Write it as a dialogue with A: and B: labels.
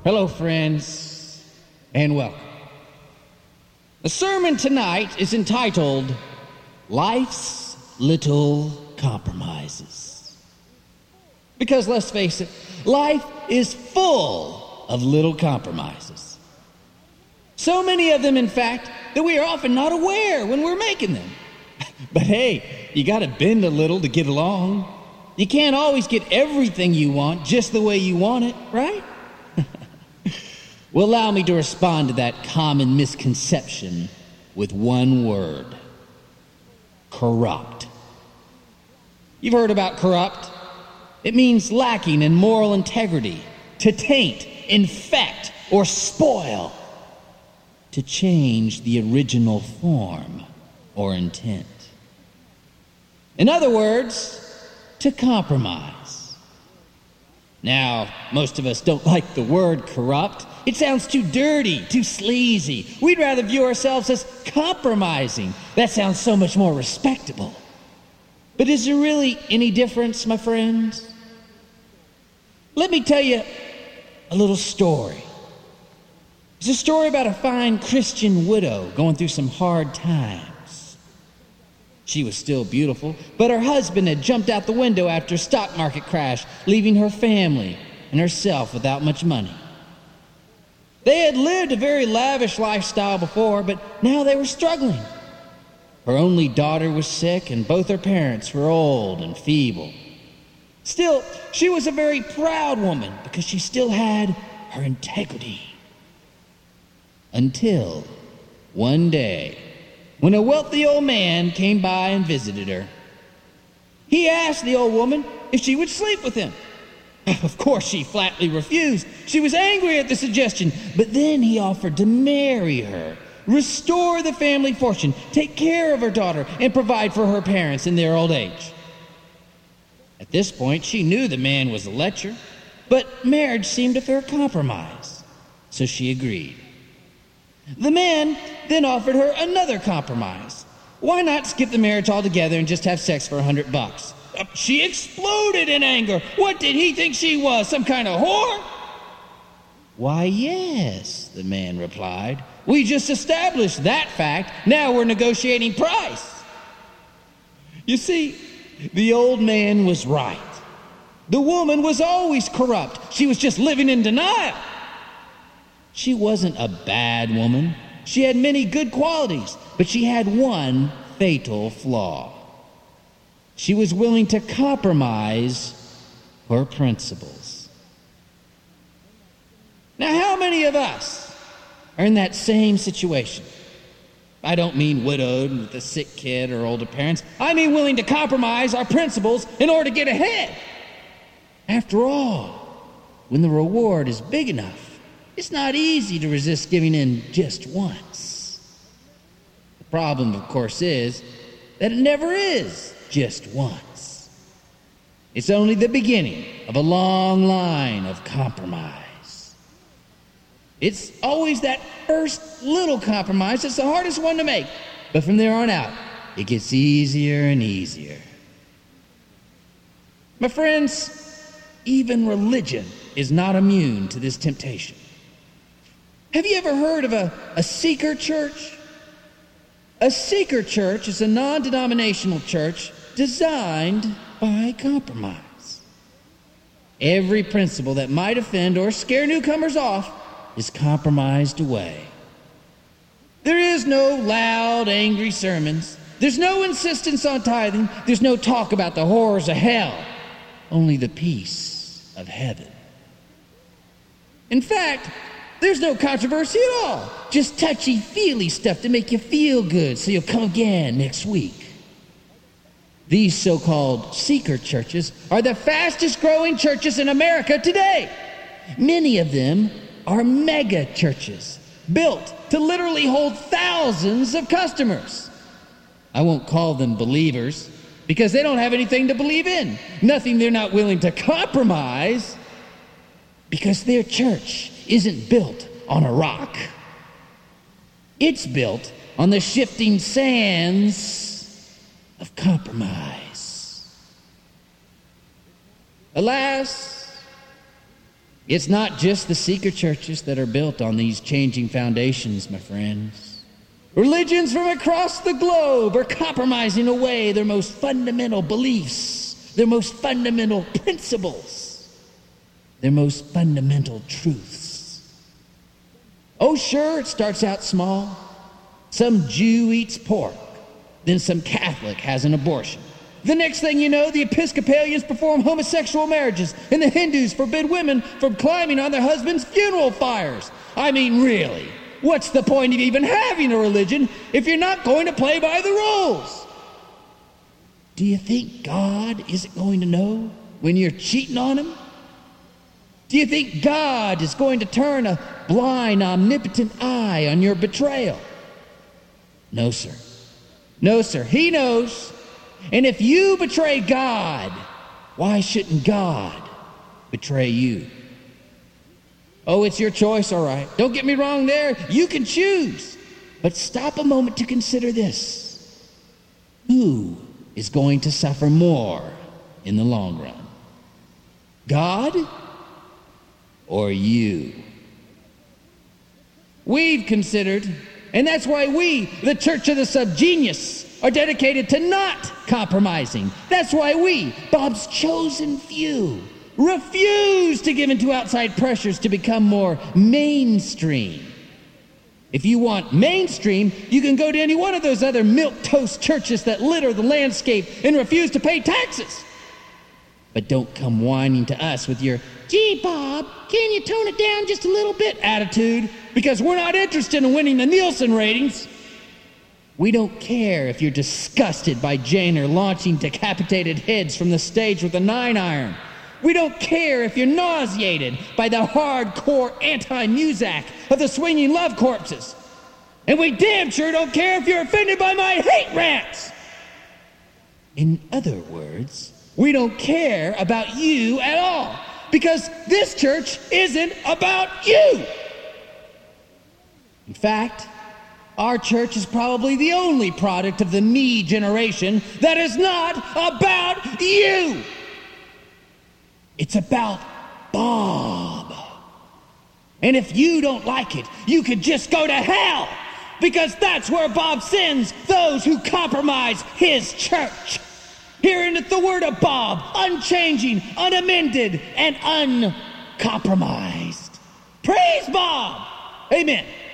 A: Hello, friends, and welcome. The sermon tonight is entitled, Life's Little Compromises. Because let's face it, life is full of little compromises. So many of them, in fact, that we are often not aware when we're making them. But hey, you gotta bend a little to get along. You can't always get everything you want just the way you want it, right? Well, allow me to respond to that common misconception with one word: corrupt. You've heard about corrupt. It means lacking in moral integrity, to taint, infect, or spoil, to change the original form or intent. In other words, to compromise. Now, most of us don't like the word corrupt. It sounds too dirty, too sleazy. We'd rather view ourselves as compromising. That sounds so much more respectable. But is there really any difference, my friends? Let me tell you a little story. It's a story about a fine Christian widow going through some hard times. She was still beautiful, but her husband had jumped out the window after a stock market crash, leaving her family and herself without much money. They had lived a very lavish lifestyle before, but now they were struggling. Her only daughter was sick, and both her parents were old and feeble. Still, she was a very proud woman because she still had her integrity. Until one day, when a wealthy old man came by and visited her. He asked the old woman if she would sleep with him. Of course, she flatly refused. She was angry at the suggestion, but then he offered to marry her, restore the family fortune, take care of her daughter, and provide for her parents in their old age. At this point, she knew the man was a lecher, but marriage seemed a fair compromise, so she agreed. The man then offered her another compromise. Why not skip the marriage altogether and just have sex for $100? She exploded in anger. What did he think she was, some kind of whore? Why, yes, the man replied. We just established that fact. Now we're negotiating price. You see, the old man was right. The woman was always corrupt. She was just living in denial. She wasn't a bad woman. She had many good qualities, but she had one fatal flaw. She was willing to compromise her principles. Now, how many of us are in that same situation? I don't mean widowed with a sick kid or older parents. I mean willing to compromise our principles in order to get ahead. After all, when the reward is big enough, it's not easy to resist giving in just once. The problem, of course, is that it never is just once. It's only the beginning of a long line of compromise. It's always that first little compromise that's the hardest one to make. But from there on out, it gets easier and easier. My friends, even religion is not immune to this temptation. Have you ever heard of a seeker church? A seeker church is a non-denominational church designed by compromise. Every principle that might offend or scare newcomers off is compromised away. There is no loud, angry sermons. There's no insistence on tithing. There's no talk about the horrors of hell. Only the peace of heaven. In fact, there's no controversy at all. Just touchy-feely stuff to make you feel good so you'll come again next week. These so-called seeker churches are the fastest-growing churches in America today. Many of them are mega churches, built to literally hold thousands of customers. I won't call them believers because they don't have anything to believe in, nothing they're not willing to compromise, because their church isn't built on a rock. It's built on the shifting sands of compromise. Alas, It's not just the seeker churches that are built on these changing foundations, my friends. Religions from across the globe are compromising away their most fundamental beliefs, their most fundamental principles, their most fundamental truths. Oh, sure, it starts out small. Some Jew eats pork, then some Catholic has an abortion. The next thing you know, the Episcopalians perform homosexual marriages, and the Hindus forbid women from climbing on their husbands' funeral fires. I mean, really, what's the point of even having a religion if you're not going to play by the rules? Do you think God isn't going to know when you're cheating on him? Do you think God is going to turn a blind, omnipotent eye on your betrayal? No, sir. No, sir. He knows. And if you betray God, why shouldn't God betray you? Oh, it's your choice, all right. Don't get me wrong there. You can choose. But stop a moment to consider this. Who is going to suffer more in the long run? God or you? We've considered, and that's why we, the Church of the Subgenius, are dedicated to not compromising. That's why we, Bob's chosen few, refuse to give in to outside pressures to become more mainstream. If you want mainstream, you can go to any one of those other milquetoast churches that litter the landscape and refuse to pay taxes. But don't come whining to us with your, "Gee, Bob, can you tone it down just a little bit" attitude, because we're not interested in winning the Nielsen ratings. We don't care if you're disgusted by Janer launching decapitated heads from the stage with a 9-iron. We don't care if you're nauseated by the hardcore anti-Muzak of the Swinging Love Corpses. And we damn sure don't care if you're offended by my hate rants. In other words, we don't care about you at all, because this church isn't about you. In fact, our church is probably the only product of the me generation that is not about you. It's about Bob. And if you don't like it, you could just go to hell, because that's where Bob sends those who compromise his church. Here endeth the word of Bob, unchanging, unamended, and uncompromised. Praise Bob! Amen.